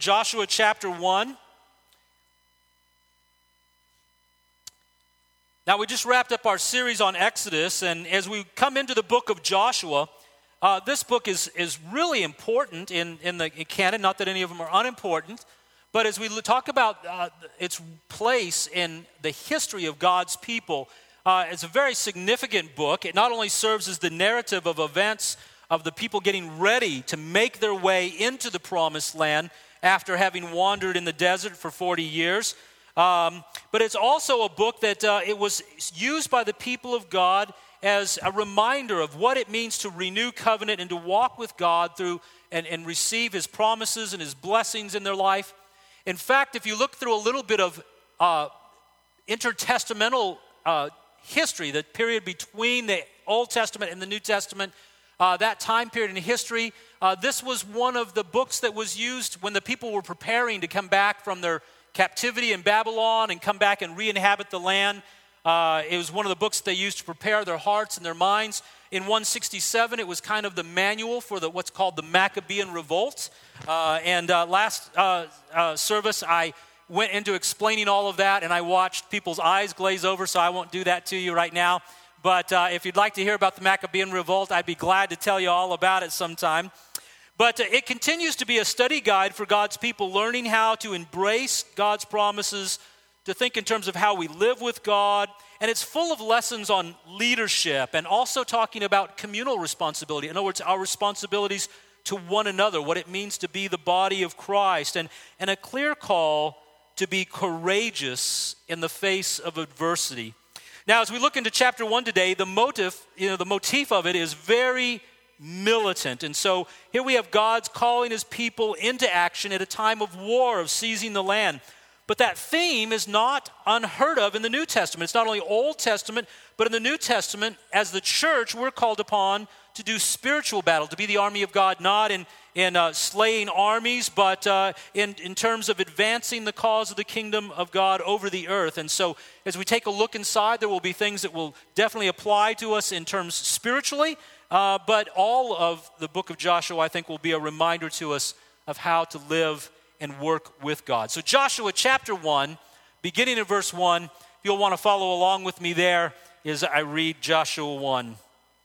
Joshua chapter 1. Now, we just wrapped up our series on Exodus, and as we come into the book of Joshua, this book is really important in the canon, not that any of them are unimportant, but as we talk about its place in the history of God's people, it's a very significant book. It not only serves as the narrative of events of the people getting ready to make their way into the promised land after having wandered in the desert for 40 years, but it's also a book that it was used by the people of God as a reminder of what it means to renew covenant and to walk with God through and receive His promises and His blessings in their life. In fact, if you look through a little bit of intertestamental history, the period between the Old Testament and the New Testament, that time period in history, this was one of the books that was used when the people were preparing to come back from their captivity in Babylon and come back and re-inhabit the land. It was one of the books they used to prepare their hearts and their minds. In 167, it was kind of the manual for what's called the Maccabean Revolt. Last service, I went into explaining all of that, and I watched people's eyes glaze over, so I won't do that to you right now. But if you'd like to hear about the Maccabean Revolt, I'd be glad to tell you all about it sometime. But it continues to be a study guide for God's people, learning how to embrace God's promises, to think in terms of how we live with God. And it's full of lessons on leadership and also talking about communal responsibility. In other words, our responsibilities to one another, what it means to be the body of Christ, and a clear call to be courageous in the face of adversity. Now, as we look into chapter 1 today, the motif of it is very militant. And so here we have God's calling His people into action at a time of war, of seizing the land. But that theme is not unheard of in the New Testament. It's not only Old Testament, but in the New Testament, as the church, we're called upon to do spiritual battle, to be the army of God, not in slaying armies, but in terms of advancing the cause of the kingdom of God over the earth. And so as we take a look inside, there will be things that will definitely apply to us in terms spiritually, but all of the book of Joshua, I think, will be a reminder to us of how to live and work with God. So Joshua chapter 1, beginning in verse 1, if you'll want to follow along with me there as I read Joshua 1.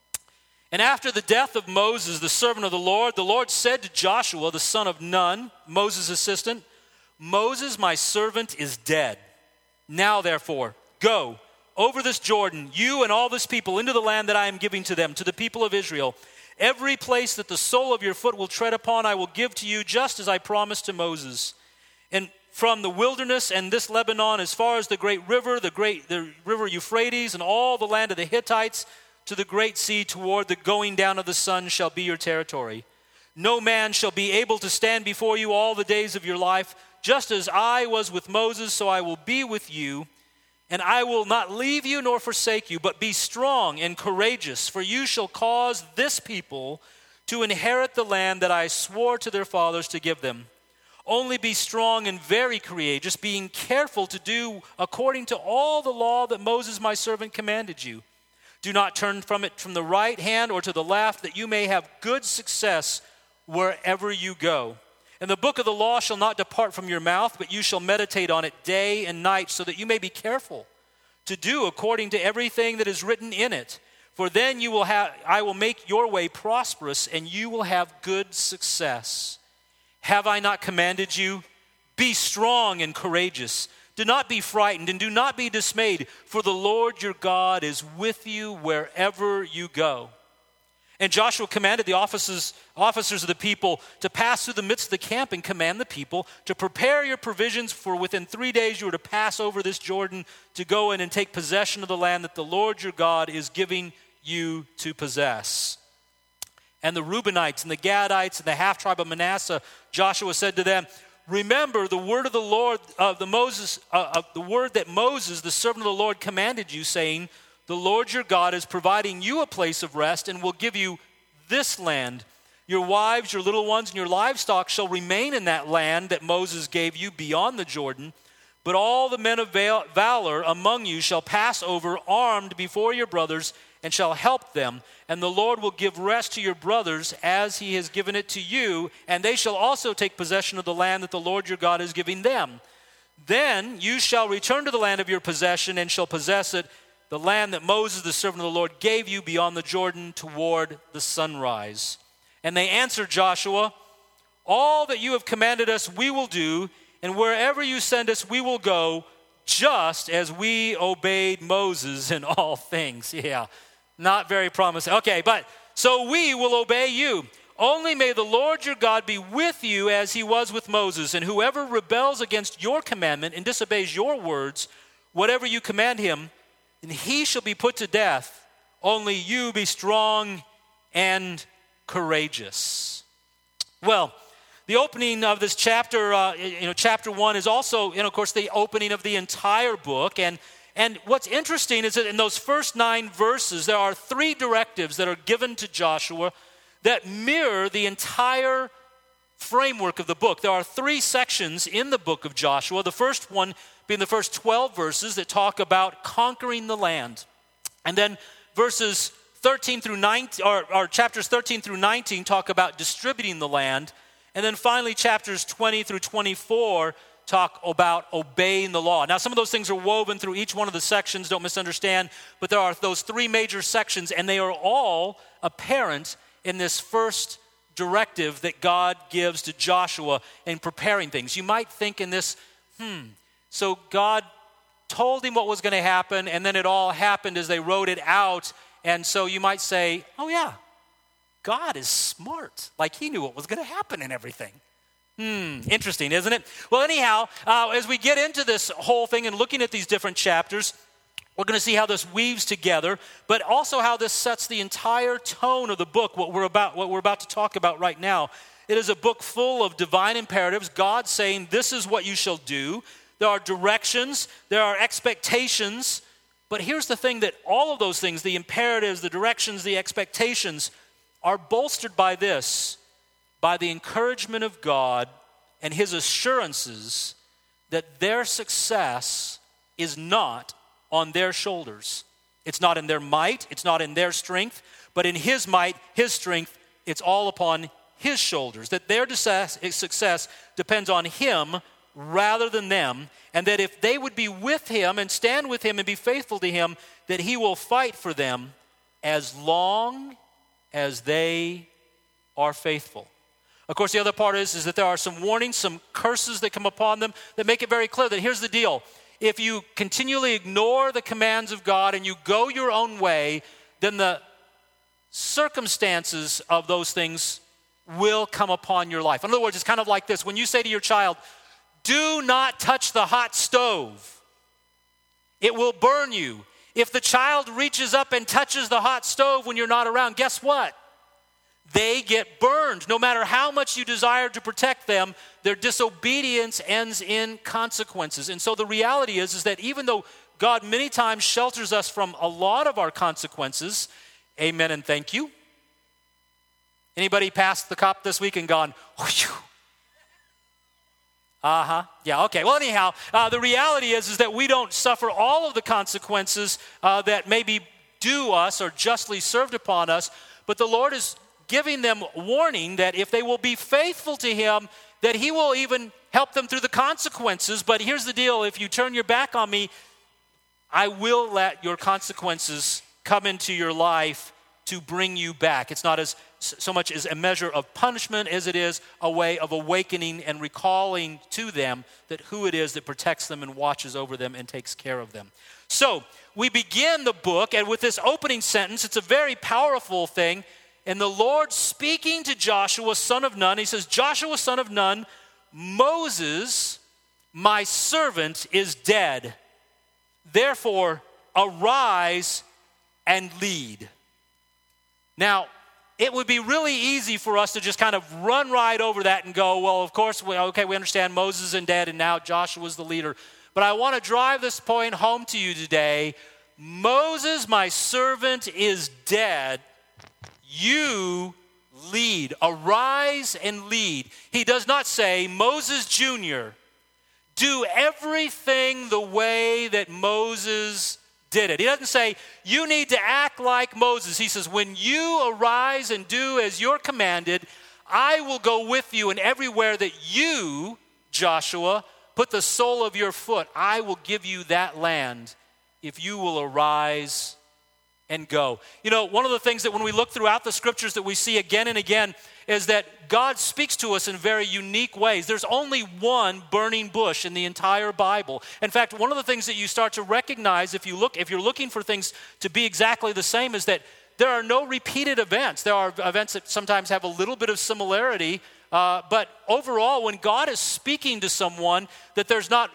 And after the death of Moses, the servant of the Lord said to Joshua, the son of Nun, Moses' assistant, Moses, my servant, is dead. Now, therefore, go over this Jordan, you and all this people, into the land that I am giving to them, to the people of Israel. Every place that the sole of your foot will tread upon, I will give to you, just as I promised to Moses. And from the wilderness and this Lebanon, as far as the great river, the river Euphrates, and all the land of the Hittites, to the great sea, toward the going down of the sun, shall be your territory. No man shall be able to stand before you all the days of your life. Just as I was with Moses, so I will be with you. And I will not leave you nor forsake you, but be strong and courageous, for you shall cause this people to inherit the land that I swore to their fathers to give them. Only be strong and very courageous, being careful to do according to all the law that Moses my servant commanded you. Do not turn from it from the right hand or to the left, that you may have good success wherever you go. And the book of the law shall not depart from your mouth, but you shall meditate on it day and night, so that you may be careful to do according to everything that is written in it. For then I will make your way prosperous, and you will have good success. Have I not commanded you? Be strong and courageous. Do not be frightened and do not be dismayed, for the Lord your God is with you wherever you go. And Joshua commanded the officers of the people to pass through the midst of the camp and command the people to prepare your provisions, for within 3 days you are to pass over this Jordan to go in and take possession of the land that the Lord your God is giving you to possess. And the Reubenites and the Gadites and the half-tribe of Manasseh, Joshua said to them, remember the word of the Lord, the word that Moses, the servant of the Lord, commanded you, saying, the Lord your God is providing you a place of rest and will give you this land. Your wives, your little ones, and your livestock shall remain in that land that Moses gave you beyond the Jordan. But all the men of valor among you shall pass over armed before your brothers, and shall help them. And the Lord will give rest to your brothers as he has given it to you, and they shall also take possession of the land that the Lord your God is giving them. Then you shall return to the land of your possession and shall possess it, the land that Moses, the servant of the Lord, gave you beyond the Jordan toward the sunrise. And they answered Joshua, all that you have commanded us we will do, and wherever you send us we will go, just as we obeyed Moses in all things. Yeah, not very promising. Okay, but so we will obey you. Only may the Lord your God be with you as he was with Moses, and whoever rebels against your commandment and disobeys your words, whatever you command him, and he shall be put to death. Only you be strong and courageous. Well, the opening of this chapter, chapter 1 is also, of course, the opening of the entire book. And what's interesting is that in those first 9 verses, there are 3 directives that are given to Joshua that mirror the entire framework of the book. There are 3 sections in the book of Joshua. The first one being the first 12 verses that talk about conquering the land. And then verses 13 through 19, or chapters 13 through 19 talk about distributing the land. And then finally chapters 20 through 24 talk about obeying the law. Now some of those things are woven through each one of the sections, don't misunderstand, but there are those 3 major sections, and they are all apparent in this first directive that God gives to Joshua in preparing things. You might think in this, so God told him what was going to happen, and then it all happened as they wrote it out. And so you might say, oh yeah, God is smart. Like he knew what was going to happen and everything. Interesting, isn't it? Well, anyhow, as we get into this whole thing and looking at these different chapters, we're going to see how this weaves together, but also how this sets the entire tone of the book, what we're about to talk about right now. It is a book full of divine imperatives, God saying, this is what you shall do. There are directions, there are expectations, but here's the thing, that all of those things, the imperatives, the directions, the expectations, are bolstered by this, by the encouragement of God and his assurances that their success is not on their shoulders. It's not in their might, it's not in their strength, but in his might, his strength, it's all upon his shoulders. That their success depends on him rather than them, and that if they would be with him and stand with him and be faithful to him, that he will fight for them as long as they are faithful. Of course, the other part is that there are some warnings, some curses that come upon them that make it very clear that here's the deal. If you continually ignore the commands of God and you go your own way, then the circumstances of those things will come upon your life. In other words, it's kind of like this. When you say to your child, do not touch the hot stove, it will burn you. If the child reaches up and touches the hot stove when you're not around, guess what? They get burned. No matter how much you desire to protect them, their disobedience ends in consequences. And so the reality is that even though God many times shelters us from a lot of our consequences, amen and thank you. Anybody passed the cop this week and gone, whew? Yeah, okay. Well, anyhow, the reality is that we don't suffer all of the consequences that may be due us or justly served upon us, but the Lord is giving them warning that if they will be faithful to him, that he will even help them through the consequences. But here's the deal, if you turn your back on me, I will let your consequences come into your life to bring you back. It's not so much as a measure of punishment as it is a way of awakening and recalling to them that who it is that protects them and watches over them and takes care of them. So we begin the book, and with this opening sentence, it's a very powerful thing. And the Lord speaking to Joshua, son of Nun, he says, Joshua, son of Nun, Moses, my servant, is dead. Therefore, arise and lead. Now, it would be really easy for us to just kind of run right over that and go, well, of course, we understand Moses is dead and now Joshua's the leader. But I want to drive this point home to you today. Moses, my servant, is dead. You lead. Arise and lead. He does not say, Moses Jr., do everything the way that Moses did it. He doesn't say, you need to act like Moses. He says, when you arise and do as you're commanded, I will go with you, and everywhere that you, Joshua, put the sole of your foot, I will give you that land if you will arise and go. You know, one of the things that when we look throughout the scriptures that we see again and again is that God speaks to us in very unique ways. There's only one burning bush in the entire Bible. In fact, one of the things that you start to recognize if you're looking for things to be exactly the same is that there are no repeated events. There are events that sometimes have a little bit of similarity, but overall, when God is speaking to someone, that there's not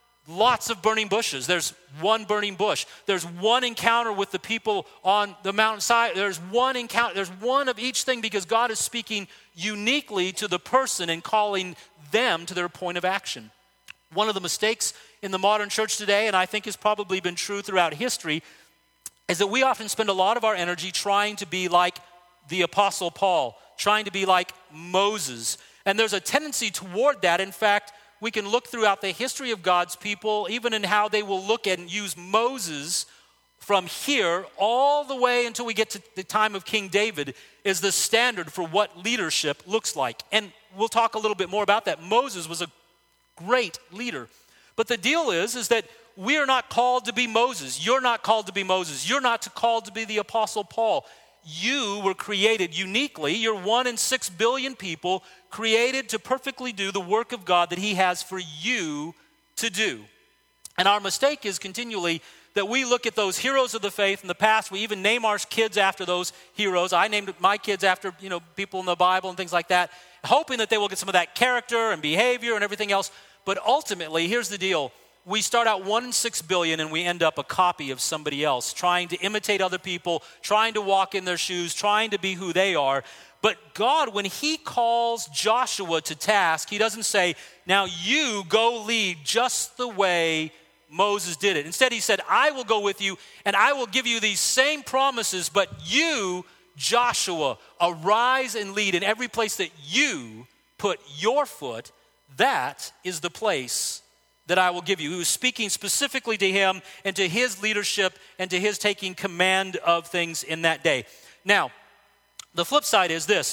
lots of burning bushes. There's one burning bush. There's one encounter with the people on the mountainside. There's one encounter. There's one of each thing because God is speaking uniquely to the person and calling them to their point of action. One of the mistakes in the modern church today, and I think has probably been true throughout history, is that we often spend a lot of our energy trying to be like the Apostle Paul, trying to be like Moses. And there's a tendency toward that. In fact, we can look throughout the history of God's people, even in how they will look and use Moses from here all the way until we get to the time of King David is the standard for what leadership looks like. And we'll talk a little bit more about that. Moses was a great leader. But the deal is that we are not called to be Moses. You're not called to be Moses. You're not called to be the Apostle Paul. You were created uniquely. You're 1 in 6 billion people created to perfectly do the work of God that he has for you to do. And our mistake is continually that we look at those heroes of the faith in the past. We even name our kids after those heroes. I named my kids after, people in the Bible and things like that, hoping that they will get some of that character and behavior and everything else. But ultimately, here's the deal. We start out 1 in 6 billion and we end up a copy of somebody else, trying to imitate other people, trying to walk in their shoes, trying to be who they are. But God, when he calls Joshua to task, he doesn't say, now you go lead just the way Moses did it. Instead, he said, I will go with you and I will give you these same promises, but you, Joshua, arise and lead in every place that you put your foot. That is the place that I will give you. He was speaking specifically to him and to his leadership and to his taking command of things in that day. Now, the flip side is this.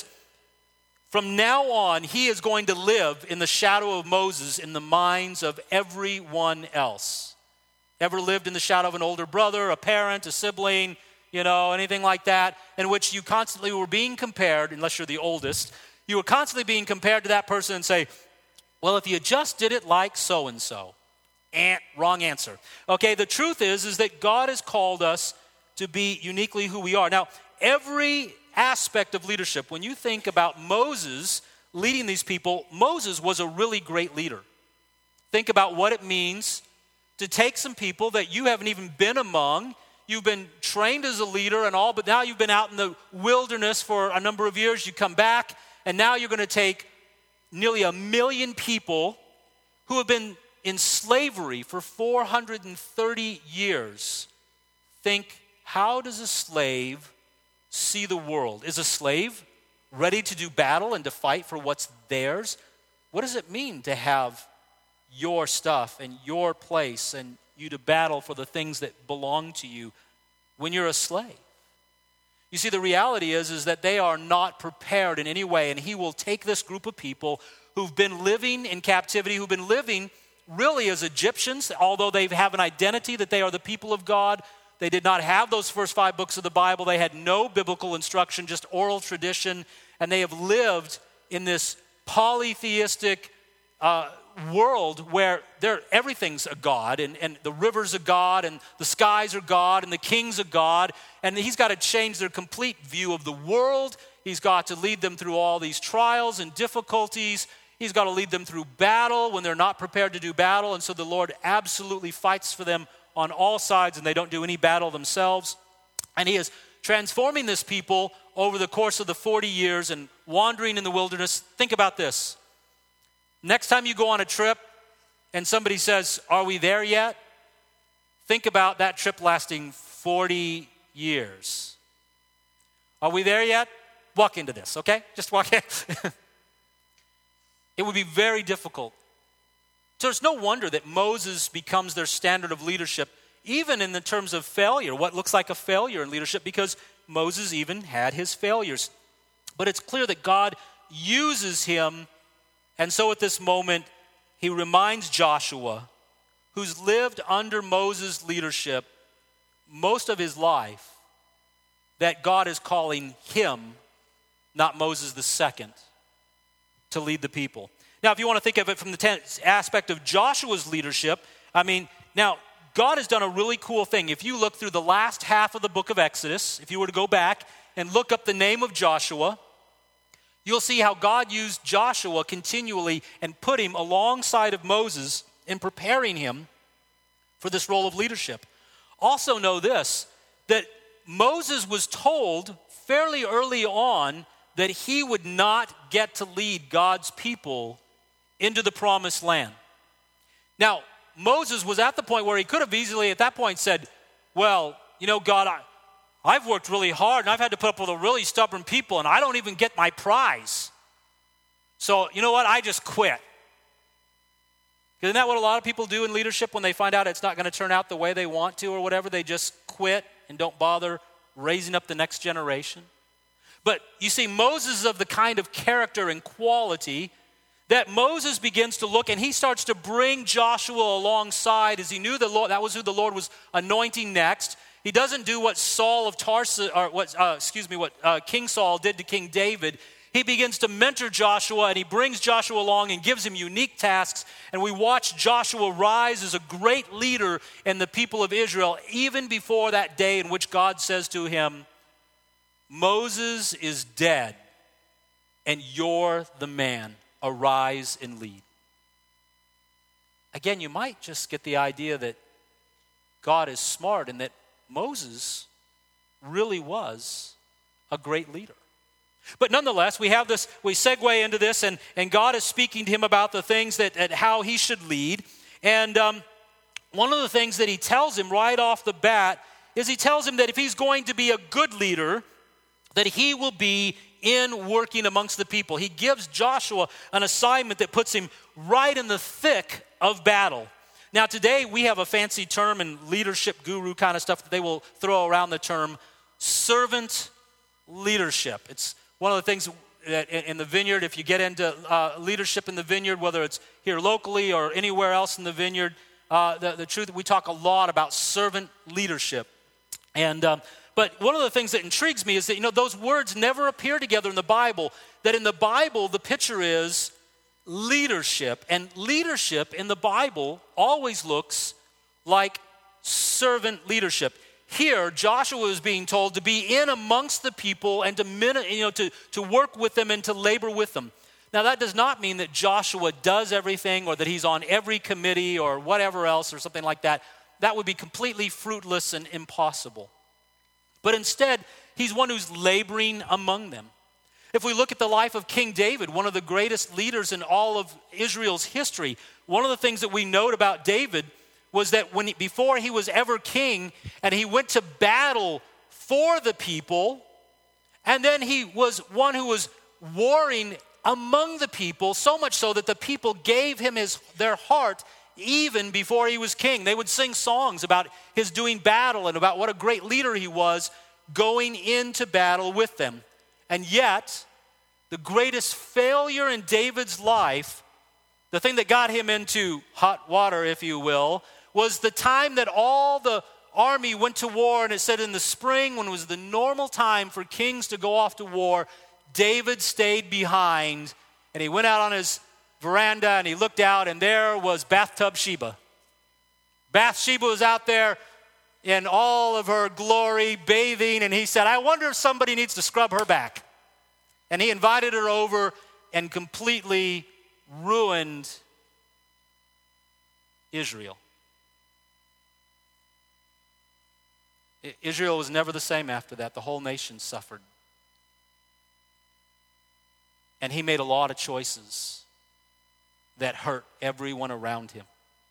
From now on, he is going to live in the shadow of Moses in the minds of everyone else. Ever lived in the shadow of an older brother, a parent, a sibling, anything like that, in which you constantly were being compared, unless you're the oldest, you were constantly being compared to that person and say, well, if you just did it like so-and-so. Wrong answer. Okay, the truth is that God has called us to be uniquely who we are. Now, every aspect of leadership, when you think about Moses leading these people, Moses was a really great leader. Think about what it means to take some people that you haven't even been among. You've been trained as a leader and all, but now you've been out in the wilderness for a number of years. You come back, and now you're going to take nearly 1 million people who have been in slavery for 430 years. Think, how does a slave see the world? Is a slave ready to do battle and to fight for what's theirs? What does it mean to have your stuff and your place and you to battle for the things that belong to you when you're a slave? You see, the reality is that they are not prepared in any way, and he will take this group of people who've been living in captivity, who've been living really as Egyptians, although they have an identity that they are the people of God. They did not have those first 5 books of the Bible. They had no biblical instruction, just oral tradition, and they have lived in this polytheistic world where everything's a god, and the river's a god, and the skies are god, and the king's a god, and he's got to change their complete view of the world. He's got to lead them through all these trials and difficulties. He's got to lead them through battle when they're not prepared to do battle, and so the Lord absolutely fights for them on all sides, and they don't do any battle themselves. And he is transforming this people over the course of the 40 years and wandering in the wilderness. Think about this. Next time you go on a trip and somebody says, are we there yet? Think about that trip lasting 40 years. Are we there yet? Walk into this, okay? Just walk in. It would be very difficult. So it's no wonder that Moses becomes their standard of leadership even in the terms of failure, what looks like a failure in leadership, because Moses even had his failures. But it's clear that God uses him, and so at this moment, he reminds Joshua, who's lived under Moses' leadership most of his life, that God is calling him, not Moses the second, to lead the people. Now, if you want to think of it from the aspect of Joshua's leadership, now, God has done a really cool thing. If you look through the last half of the book of Exodus, if you were to go back and look up the name of Joshua, you'll see how God used Joshua continually and put him alongside of Moses in preparing him for this role of leadership. Also know this, that Moses was told fairly early on that he would not get to lead God's people into the promised land. Now, Moses was at the point where he could have easily at that point said, well, God, I've worked really hard and I've had to put up with a really stubborn people and I don't even get my prize. So, you know what? I just quit. Isn't that what a lot of people do in leadership when they find out it's not going to turn out the way they want to or whatever? They just quit and don't bother raising up the next generation. But you see, Moses is of the kind of character and quality that Moses begins to look and he starts to bring Joshua alongside as he knew the Lord, that was who the Lord was anointing next. He doesn't do what Saul of Tarsus, or what King Saul did to King David. He begins to mentor Joshua and he brings Joshua along and gives him unique tasks. And we watch Joshua rise as a great leader in the people of Israel, even before that day in which God says to him, Moses is dead and you're the man. Arise and lead. Again, you might just get the idea that God is smart and that Moses really was a great leader. But nonetheless, we segue into this, and God is speaking to him about the things that how he should lead. And one of the things that he tells him right off the bat is he tells him that if he's going to be a good leader, that he will be in working amongst the people. He gives Joshua an assignment that puts him right in the thick of battle. Now today we have a fancy term in leadership guru kind of stuff that they will throw around the term servant leadership. It's one of the things that in the vineyard, if you get into leadership in the vineyard, whether it's here locally or anywhere else in the vineyard, the truth, we talk a lot about servant leadership. And but one of the things that intrigues me is that, those words never appear together in the Bible. That in the Bible, the picture is leadership. And leadership in the Bible always looks like servant leadership. Here, Joshua is being told to be in amongst the people and to work with them and to labor with them. Now, that does not mean that Joshua does everything or that he's on every committee or whatever else or something like that. That would be completely fruitless and impossible. But instead, he's one who's laboring among them. If we look at the life of King David, one of the greatest leaders in all of Israel's history, one of the things that we note about David was that before he was ever king and he went to battle for the people, and then he was one who was warring among the people, so much so that the people gave him their heart even before he was king. They would sing songs about his doing battle and about what a great leader he was going into battle with them. And yet, the greatest failure in David's life, the thing that got him into hot water, if you will, was the time that all the army went to war. And it said in the spring, when it was the normal time for kings to go off to war, David stayed behind and he went out on his veranda and he looked out and there was Bathtub Sheba. Bathsheba was out there in all of her glory, bathing, and he said, I wonder if somebody needs to scrub her back. And he invited her over and completely ruined Israel. Israel was never the same after that. The whole nation suffered. And he made a lot of choices that hurt everyone around him.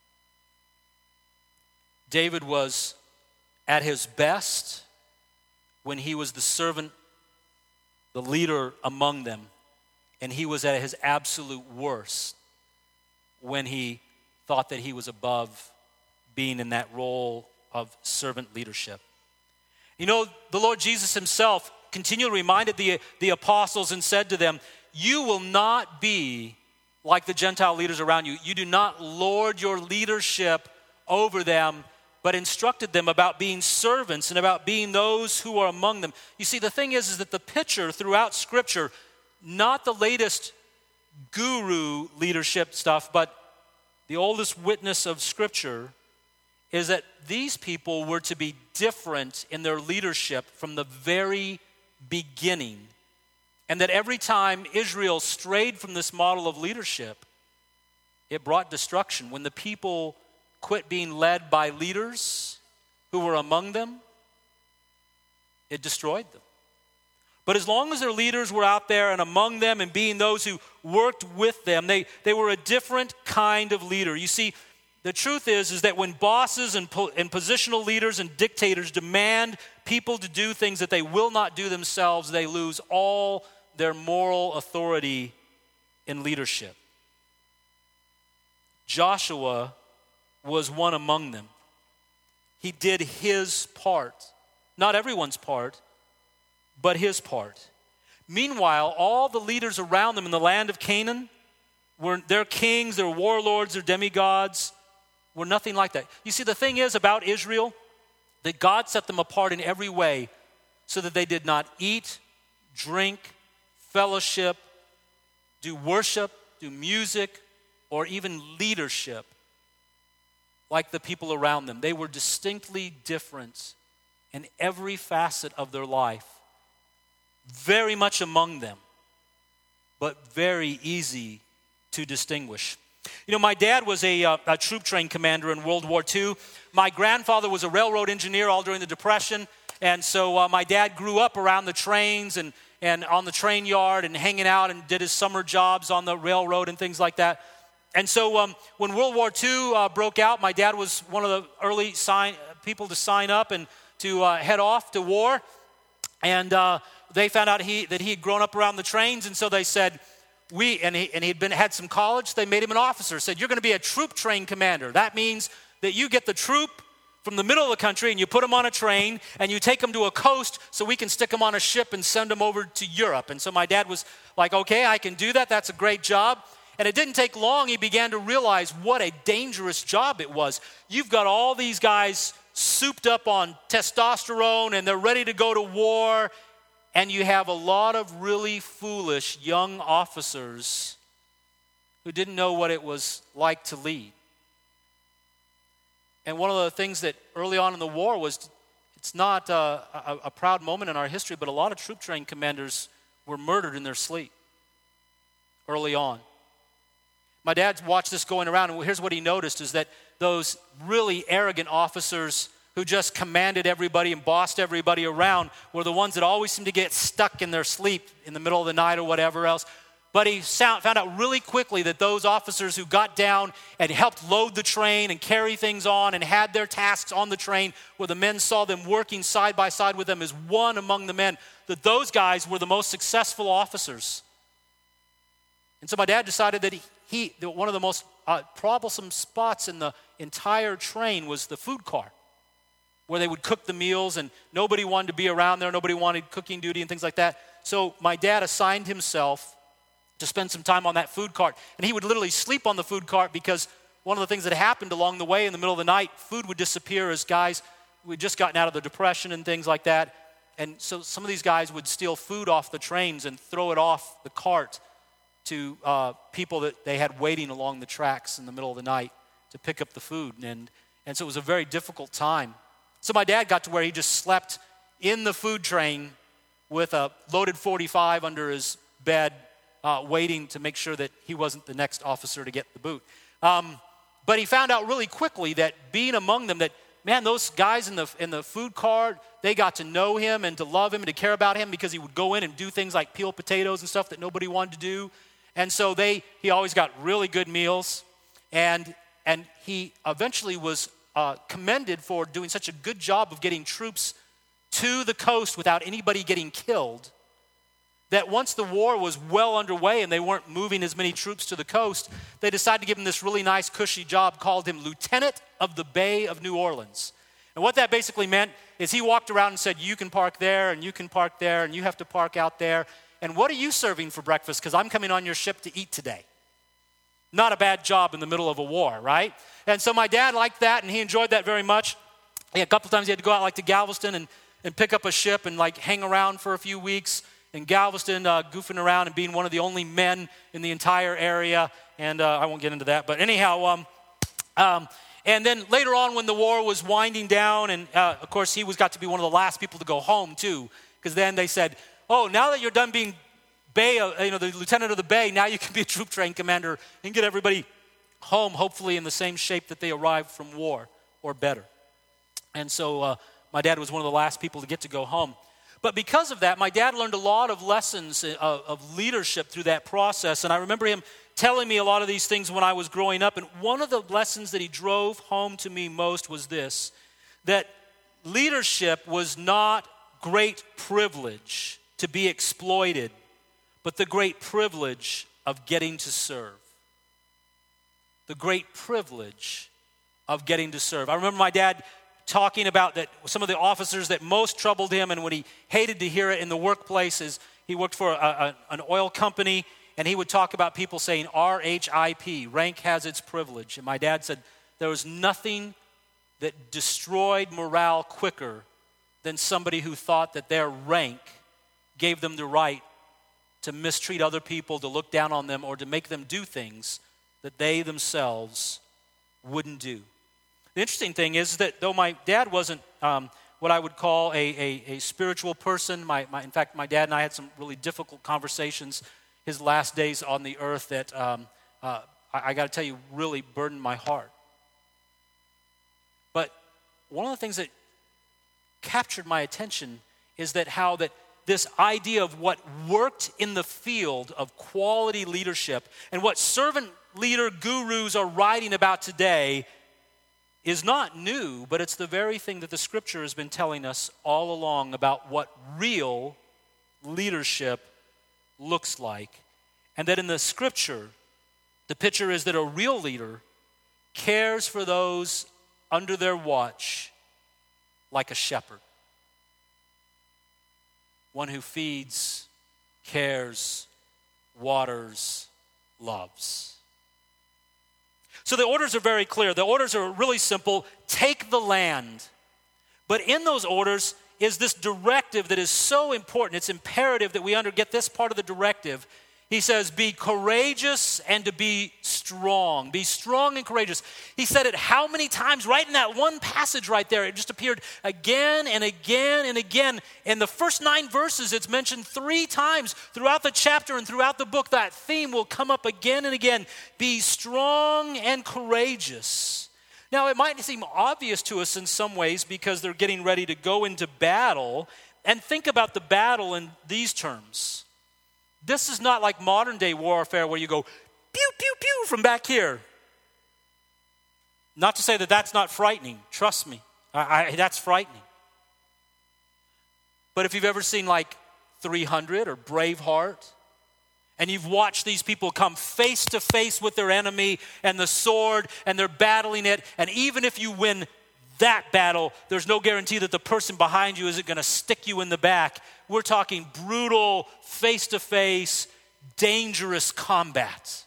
David was at his best when he was the servant, the leader among them, and he was at his absolute worst when he thought that he was above being in that role of servant leadership. You know, the Lord Jesus himself continually reminded the apostles and said to them, you will not be like the Gentile leaders around you. You do not lord your leadership over them, but instructed them about being servants and about being those who are among them. You see, the thing is that the picture throughout Scripture, not the latest guru leadership stuff, but the oldest witness of Scripture, is that these people were to be different in their leadership from the very beginning. And that every time Israel strayed from this model of leadership, it brought destruction. When the people quit being led by leaders who were among them, it destroyed them. But as long as their leaders were out there and among them and being those who worked with them, they were a different kind of leader. You see, the truth is that when bosses and positional leaders and dictators demand people to do things that they will not do themselves, they lose all their moral authority in leadership. Joshua was one among them. He did his part. Not everyone's part, but his part. Meanwhile, all the leaders around them in the land of Canaan, their kings, their warlords, their demigods, were nothing like that. You see, the thing is about Israel, that God set them apart in every way so that they did not eat, drink, fellowship, do worship, do music, or even leadership like the people around them. They were distinctly different in every facet of their life, very much among them, but very easy to distinguish. You know, my dad was a troop train commander in World War II. My grandfather was a railroad engineer all during the Depression, and so my dad grew up around the trains and on the train yard and hanging out and did his summer jobs on the railroad and things like that. And so when World War II broke out, my dad was one of the early people to sign up and to head off to war. And they found out that he had grown up around the trains, and so they said, he had some college. They made him an officer. Said, you're going to be a troop train commander. That means that you get the troop from the middle of the country and you put them on a train and you take them to a coast so we can stick them on a ship and send them over to Europe. And so my dad was like, okay, I can do that. That's a great job. And it didn't take long. He began to realize what a dangerous job it was. You've got all these guys souped up on testosterone and they're ready to go to war. And you have a lot of really foolish young officers who didn't know what it was like to lead. And one of the things that early on in the war was, it's not a proud moment in our history, but a lot of troop train commanders were murdered in their sleep early on. My dad watched this going around, and here's what he noticed, is that those really arrogant officers who just commanded everybody and bossed everybody around were the ones that always seemed to get stuck in their sleep in the middle of the night or whatever else. But he found out really quickly that those officers who got down and helped load the train and carry things on and had their tasks on the train, where the men saw them working side by side with them as one among the men, that those guys were the most successful officers. And so my dad decided that one of the most troublesome spots in the entire train was the food cart, where they would cook the meals, and nobody wanted to be around there. Nobody wanted cooking duty and things like that. So my dad assigned himself to spend some time on that food cart. And he would literally sleep on the food cart, because one of the things that happened along the way in the middle of the night, food would disappear as guys, we'd just gotten out of the Depression and things like that. And so some of these guys would steal food off the trains and throw it off the cart to people that they had waiting along the tracks in the middle of the night to pick up the food. And so it was a very difficult time. So my dad got to where he just slept in the food train with a loaded 45 under his bed, waiting to make sure that he wasn't the next officer to get the boot. But he found out really quickly that being among them, that, man, those guys in the food cart, they got to know him and to love him and to care about him, because he would go in and do things like peel potatoes and stuff that nobody wanted to do. And so he always got really good meals. And he eventually was commended for doing such a good job of getting troops to the coast without anybody getting killed, that once the war was well underway and they weren't moving as many troops to the coast, they decided to give him this really nice, cushy job, called him Lieutenant of the Bay of New Orleans. And what that basically meant is he walked around and said, you can park there, and you can park there, and you have to park out there. And what are you serving for breakfast? Because I'm coming on your ship to eat today. Not a bad job in the middle of a war, right? And so my dad liked that, and he enjoyed that very much. A couple of times he had to go out like to Galveston and pick up a ship and like hang around for a few weeks in Galveston, goofing around and being one of the only men in the entire area. And I won't get into that. But anyhow, and then later on when the war was winding down, and of course he got to be one of the last people to go home too, because then they said, oh, now that you're done being the lieutenant of the Bay, now you can be a troop train commander and get everybody home, hopefully in the same shape that they arrived from war or better. And so my dad was one of the last people to get to go home. But because of that, my dad learned a lot of lessons of leadership through that process. And I remember him telling me a lot of these things when I was growing up. And one of the lessons that he drove home to me most was this, that leadership was not great privilege to be exploited, but the great privilege of getting to serve. The great privilege of getting to serve. I remember my dad talking about that some of the officers that most troubled him, and when he hated to hear it in the workplace, is he worked for an oil company, and he would talk about people saying RHIP, rank has its privilege. And my dad said there was nothing that destroyed morale quicker than somebody who thought that their rank gave them the right to mistreat other people, to look down on them, or to make them do things that they themselves wouldn't do. The interesting thing is that though my dad wasn't what I would call a spiritual person, in fact, my dad and I had some really difficult conversations his last days on the earth that I got to tell you really burdened my heart. But one of the things that captured my attention is that how that this idea of what worked in the field of quality leadership and what servant leader gurus are writing about today is not new, but it's the very thing that the scripture has been telling us all along about what real leadership looks like. And that in the scripture, the picture is that a real leader cares for those under their watch like a shepherd. One who feeds, cares, waters, loves. So the orders are very clear. The orders are really simple. Take the land. But in those orders is this directive that is so important. It's imperative that we get this part of the directive. He says, be courageous and to be strong. Be strong and courageous. He said it how many times? Right in that one passage right there. It just appeared again and again and again. In the first 9 verses, it's mentioned 3 times throughout the chapter and throughout the book. That theme will come up again and again. Be strong and courageous. Now, it might seem obvious to us in some ways because they're getting ready to go into battle. And think about the battle in these terms. This is not like modern day warfare where you go pew, pew, pew from back here. Not to say that that's not frightening. Trust me, that's frightening. But if you've ever seen like 300 or Braveheart, and you've watched these people come face to face with their enemy and the sword, and they're battling it, and even if you win that battle, there's no guarantee that the person behind you isn't going to stick you in the back. We're talking brutal, face-to-face, dangerous combat.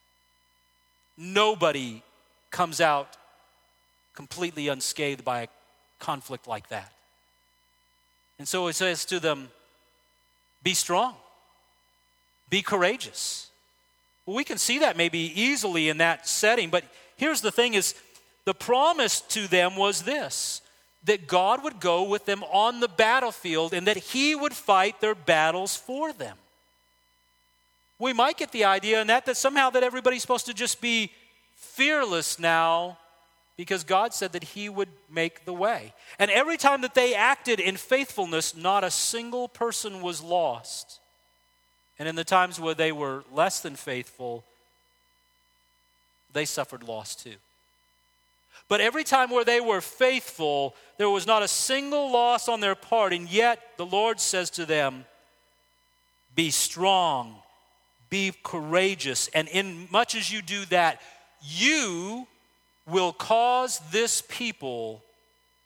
Nobody comes out completely unscathed by a conflict like that. And so it says to them, be strong, be courageous. Well, we can see that maybe easily in that setting, but here's the thing is, the promise to them was this, that God would go with them on the battlefield and that he would fight their battles for them. We might get the idea in that somehow that everybody's supposed to just be fearless now because God said that he would make the way. And every time that they acted in faithfulness, not a single person was lost. And in the times where they were less than faithful, they suffered loss too. But every time where they were faithful, there was not a single loss on their part, and yet the Lord says to them, be strong, be courageous, and in much as you do that, you will cause this people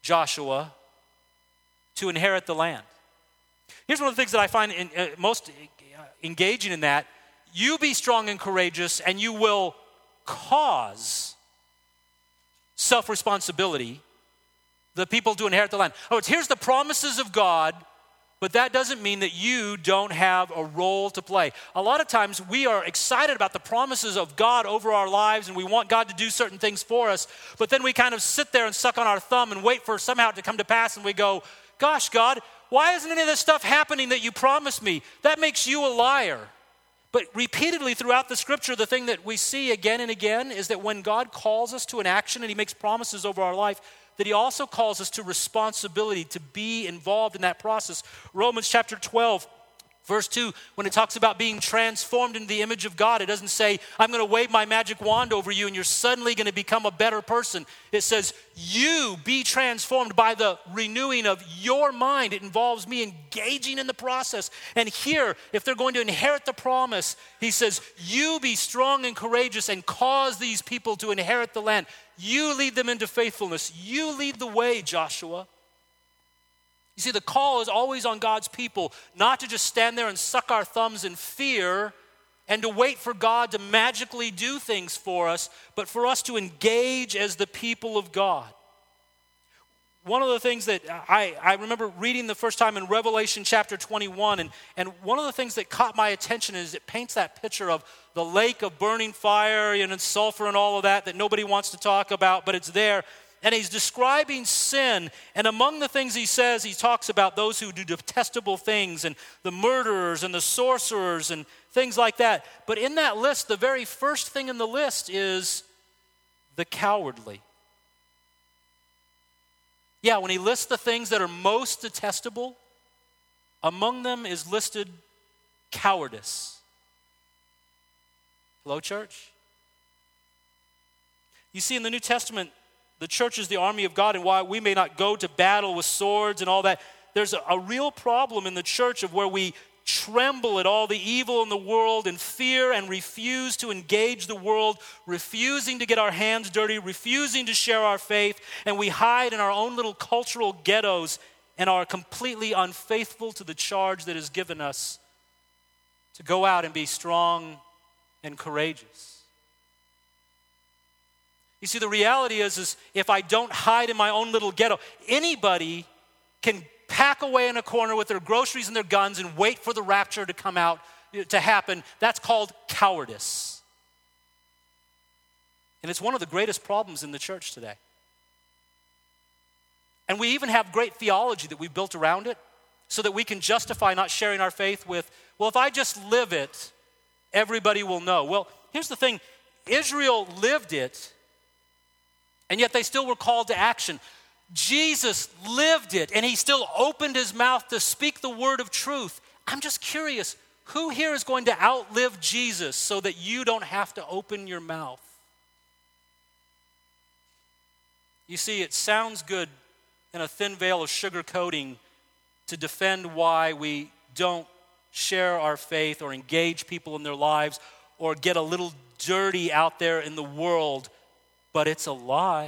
Joshua, to inherit the land. Here's one of the things that I find most engaging in that. You be strong and courageous, and you will cause self-responsibility, the people to inherit the land. Oh, here's the promises of God, but that doesn't mean that you don't have a role to play. A lot of times we are excited about the promises of God over our lives, and we want God to do certain things for us, but then we kind of sit there and suck on our thumb and wait for somehow to come to pass, and we go, gosh, God, why isn't any of this stuff happening that you promised me? That makes you a liar. But repeatedly throughout the scripture, the thing that we see again and again is that when God calls us to an action and he makes promises over our life, that he also calls us to responsibility, to be involved in that process. Romans chapter 12, verse 2, when it talks about being transformed into the image of God, it doesn't say, I'm going to wave my magic wand over you and you're suddenly going to become a better person. It says, you be transformed by the renewing of your mind. It involves me engaging in the process. And here, if they're going to inherit the promise, he says, you be strong and courageous and cause these people to inherit the land. You lead them into faithfulness. You lead the way, Joshua. You see, the call is always on God's people, not to just stand there and suck our thumbs in fear and to wait for God to magically do things for us, but for us to engage as the people of God. One of the things that I remember reading the first time in Revelation chapter 21, and one of the things that caught my attention is it paints that picture of the lake of burning fire and sulfur and all of that nobody wants to talk about, but it's there. And he's describing sin, and among the things he says, he talks about those who do detestable things and the murderers and the sorcerers and things like that. But in that list, the very first thing in the list is the cowardly. Yeah, when he lists the things that are most detestable, among them is listed cowardice. Hello, church? You see, in the New Testament, the church is the army of God, and why we may not go to battle with swords and all that, there's a real problem in the church of where we tremble at all the evil in the world and fear and refuse to engage the world, refusing to get our hands dirty, refusing to share our faith, and we hide in our own little cultural ghettos and are completely unfaithful to the charge that is given us to go out and be strong and courageous. You see, the reality is if I don't hide in my own little ghetto, anybody can pack away in a corner with their groceries and their guns and wait for the rapture to come out, to happen. That's called cowardice. And it's one of the greatest problems in the church today. And we even have great theology that we've built around it so that we can justify not sharing our faith with, well, if I just live it, everybody will know. Well, here's the thing. Israel lived it, and yet they still were called to action. Jesus lived it, and he still opened his mouth to speak the word of truth. I'm just curious, who here is going to outlive Jesus so that you don't have to open your mouth? You see, it sounds good in a thin veil of sugarcoating to defend why we don't share our faith or engage people in their lives or get a little dirty out there in the world, but it's a lie.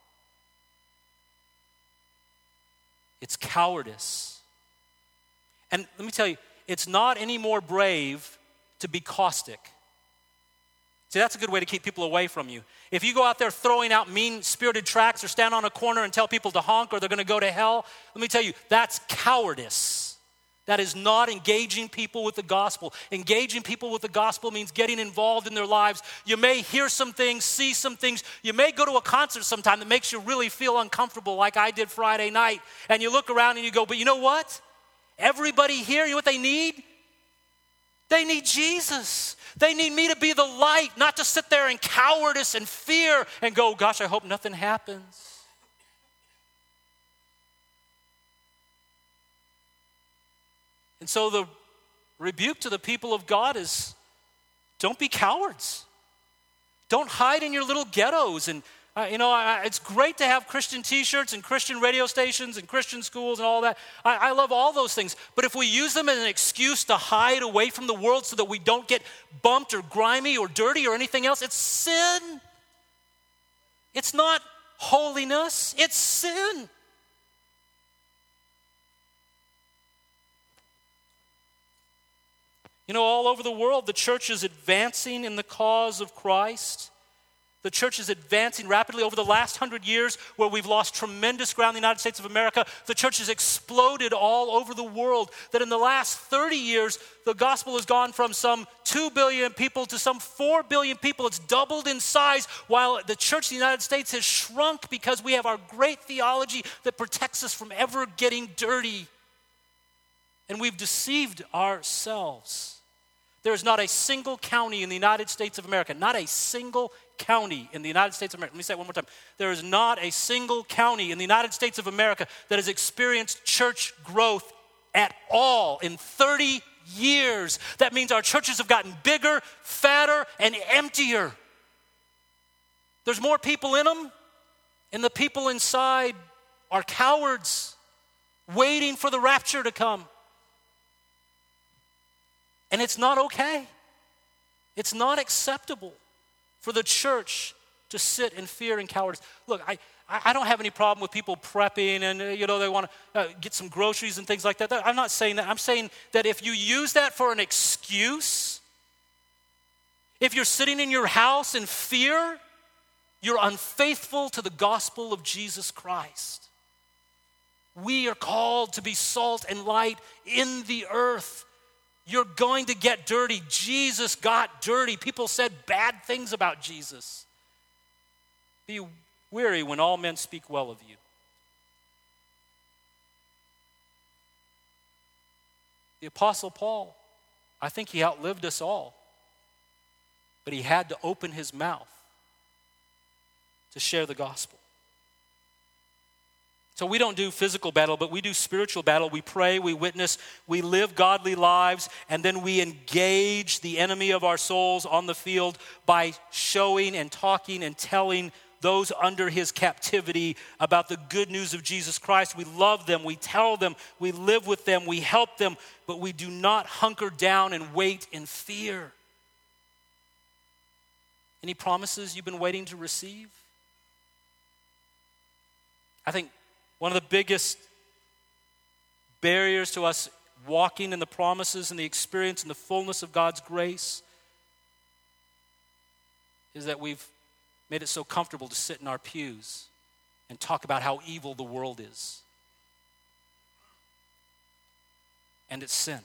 It's cowardice. And let me tell you, it's not any more brave to be caustic. See, that's a good way to keep people away from you. If you go out there throwing out mean-spirited tracts or stand on a corner and tell people to honk or they're going to go to hell, let me tell you, that's cowardice. That is not engaging people with the gospel. Engaging people with the gospel means getting involved in their lives. You may hear some things, see some things. You may go to a concert sometime that makes you really feel uncomfortable like I did Friday night. And you look around and you go, but you know what? Everybody here, you know what they need? They need Jesus. They need me to be the light, not to sit there in cowardice and fear and go, gosh, I hope nothing happens. And so the rebuke to the people of God is, don't be cowards. Don't hide in your little ghettos. And, it's great to have Christian t-shirts and Christian radio stations and Christian schools and all that. I love all those things. But if we use them as an excuse to hide away from the world so that we don't get bumped or grimy or dirty or anything else, it's sin. It's not holiness. It's sin. You know, all over the world, the church is advancing in the cause of Christ. The church is advancing rapidly over the last 100 years, where we've lost tremendous ground in the United States of America. The church has exploded all over the world. That in the last 30 years, the gospel has gone from some 2 billion people to some 4 billion people. It's doubled in size, while the church in the United States has shrunk because we have our great theology that protects us from ever getting dirty. And we've deceived ourselves. There is not a single county in the United States of America, not a single county in the United States of America. Let me say it one more time. There is not a single county in the United States of America that has experienced church growth at all in 30 years. That means our churches have gotten bigger, fatter, and emptier. There's more people in them, and the people inside are cowards, waiting for the rapture to come. And it's not okay. It's not acceptable for the church to sit in fear and cowardice. Look, I don't have any problem with people prepping and, they want to get some groceries and things like that. I'm not saying that. I'm saying that if you use that for an excuse, if you're sitting in your house in fear, you're unfaithful to the gospel of Jesus Christ. We are called to be salt and light in the earth. You're going to get dirty. Jesus got dirty. People said bad things about Jesus. Be weary when all men speak well of you. The Apostle Paul, I think he outlived us all, but he had to open his mouth to share the gospel. So we don't do physical battle, but we do spiritual battle. We pray, we witness, we live godly lives, and then we engage the enemy of our souls on the field by showing and talking and telling those under his captivity about the good news of Jesus Christ. We love them, we tell them, we live with them, we help them, but we do not hunker down and wait in fear. Any promises you've been waiting to receive? I think one of the biggest barriers to us walking in the promises and the experience and the fullness of God's grace is that we've made it so comfortable to sit in our pews and talk about how evil the world is. And it's sin.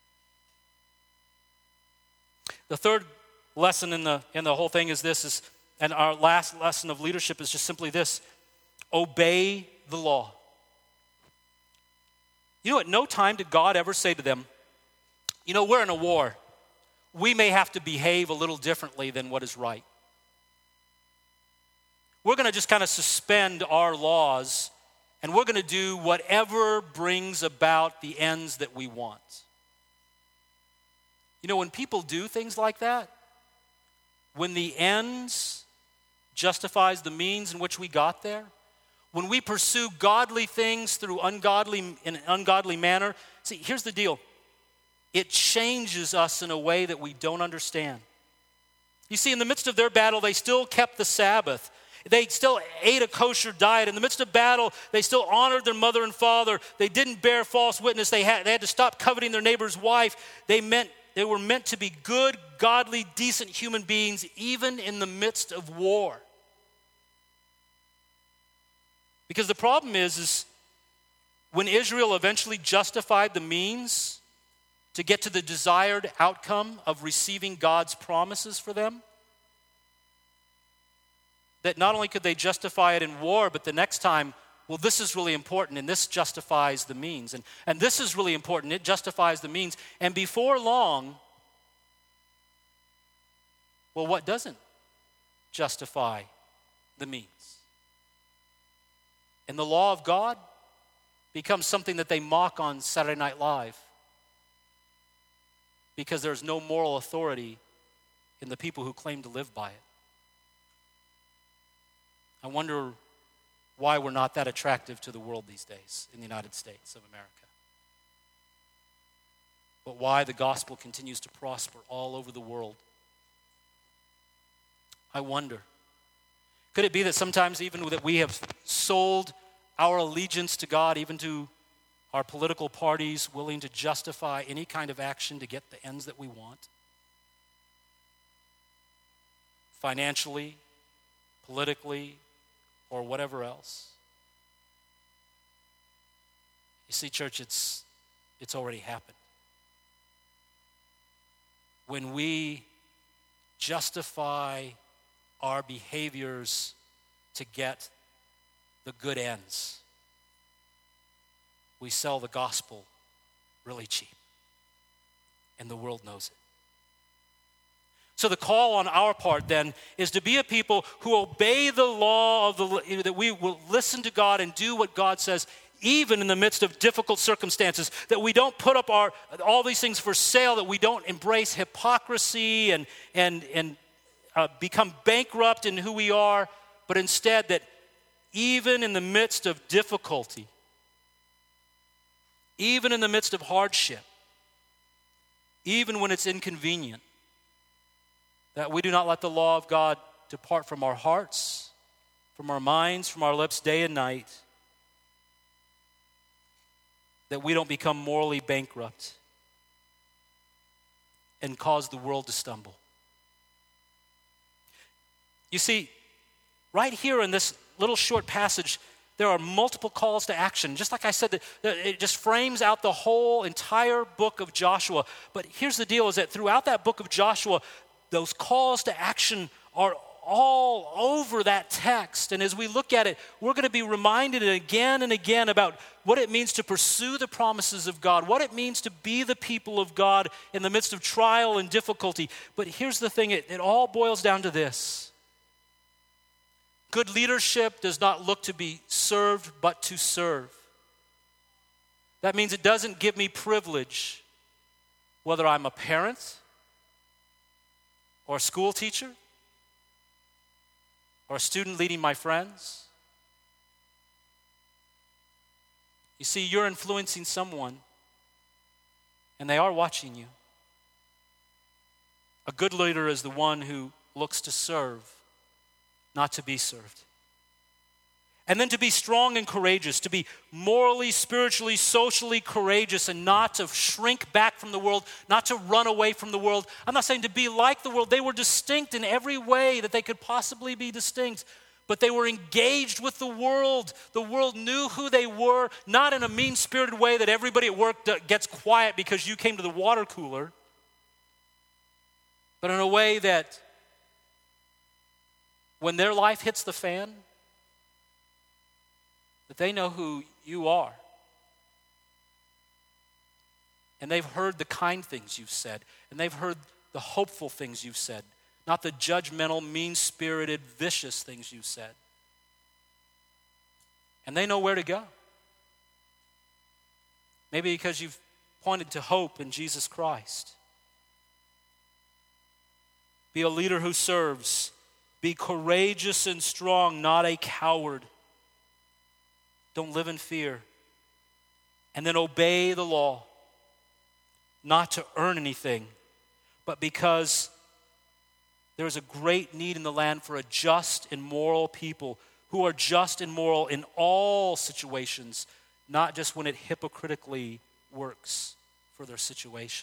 The third lesson in the whole thing is this, and our last lesson of leadership is just simply this: obey the law. You know, at no time did God ever say to them, we're in a war. We may have to behave a little differently than what is right. We're going to just kind of suspend our laws, and we're going to do whatever brings about the ends that we want. When people do things like that, when the ends justifies the means in which we got there, when we pursue godly things in an ungodly manner, see, here's the deal. It changes us in a way that we don't understand. You see, in the midst of their battle, they still kept the Sabbath. They still ate a kosher diet. In the midst of battle, they still honored their mother and father. They didn't bear false witness. They had to stop coveting their neighbor's wife. They were meant to be good, godly, decent human beings, even in the midst of war. Because the problem is when Israel eventually justified the means to get to the desired outcome of receiving God's promises for them, that not only could they justify it in war, but the next time, well, this is really important, and this justifies the means. And this is really important, it justifies the means. And before long, well, what doesn't justify the means? And the law of God becomes something that they mock on Saturday Night Live because there's no moral authority in the people who claim to live by it. I wonder why we're not that attractive to the world these days in the United States of America. But why the gospel continues to prosper all over the world. I wonder. Could it be that sometimes even that we have sold our allegiance to God even to Are political parties willing to justify any kind of action to get the ends that we want? Financially, politically, or whatever else? You see, church, it's already happened. When we justify our behaviors to get the good ends, we sell the gospel really cheap. And the world knows it. So the call on our part then is to be a people who obey the law of that we will listen to God and do what God says, even in the midst of difficult circumstances, that we don't put up all these things for sale, that we don't embrace hypocrisy and become bankrupt in who we are, but instead that even in the midst of difficulty, even in the midst of hardship, even when it's inconvenient, that we do not let the law of God depart from our hearts, from our minds, from our lips day and night, that we don't become morally bankrupt and cause the world to stumble. You see, right here in this little short passage, there are multiple calls to action. Just like I said, it just frames out the whole entire book of Joshua. But here's the deal, is that throughout that book of Joshua, those calls to action are all over that text. And as we look at it, we're going to be reminded again and again about what it means to pursue the promises of God, what it means to be the people of God in the midst of trial and difficulty. But here's the thing, it all boils down to this. Good leadership does not look to be served, but to serve. That means it doesn't give me privilege, whether I'm a parent or a school teacher or a student leading my friends. You see, you're influencing someone, and they are watching you. A good leader is the one who looks to serve, not to be served. And then to be strong and courageous, to be morally, spiritually, socially courageous, and not to shrink back from the world, not to run away from the world. I'm not saying to be like the world. They were distinct in every way that they could possibly be distinct, but they were engaged with the world. The world knew who they were, not in a mean-spirited way that everybody at work gets quiet because you came to the water cooler, but in a way that when their life hits the fan, that they know who you are. And they've heard the kind things you've said, and they've heard the hopeful things you've said, not the judgmental, mean-spirited, vicious things you've said. And they know where to go. Maybe because you've pointed to hope in Jesus Christ. Be a leader who serves. Be courageous and strong, not a coward. Don't live in fear. And then obey the law, not to earn anything, but because there is a great need in the land for a just and moral people who are just and moral in all situations, not just when it hypocritically works for their situation.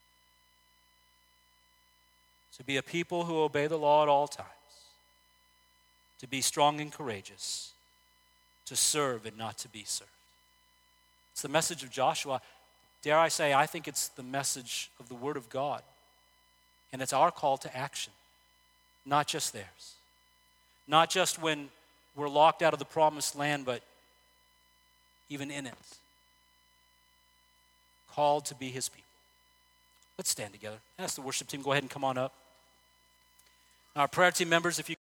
To be a people who obey the law at all times, to be strong and courageous, to serve and not to be served. It's the message of Joshua. Dare I say, I think it's the message of the Word of God. And it's our call to action, not just theirs. Not just when we're locked out of the promised land, but even in it. Called to be His people. Let's stand together. Ask the worship team, go ahead and come on up. Our prayer team members, if you